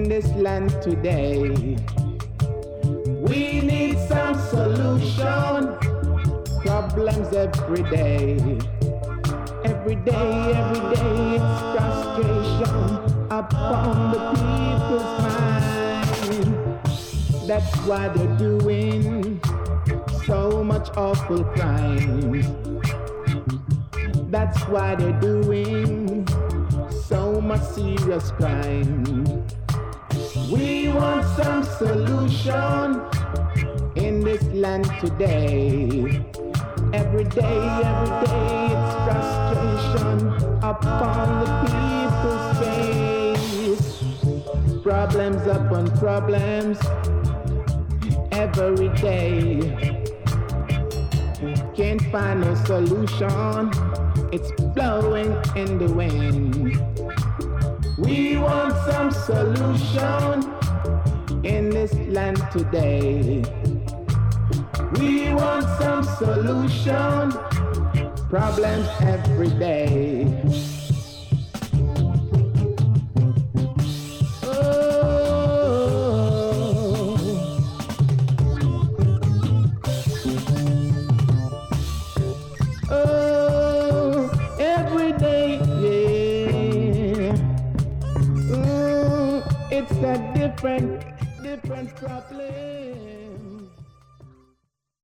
in this land today. We need some solution. Problems every day. Every day it's frustration upon the people's mind. That's why they're doing so much awful crimes. That's why they're doing so much serious crime. We want some solution in this land today. Every day it's frustration upon the people's face. Problems upon problems every day. Can't find no solution. It's blowing in the wind. We want some solution in this land today. We want some solution. Problems every day. Every day, yeah. It's a different problem.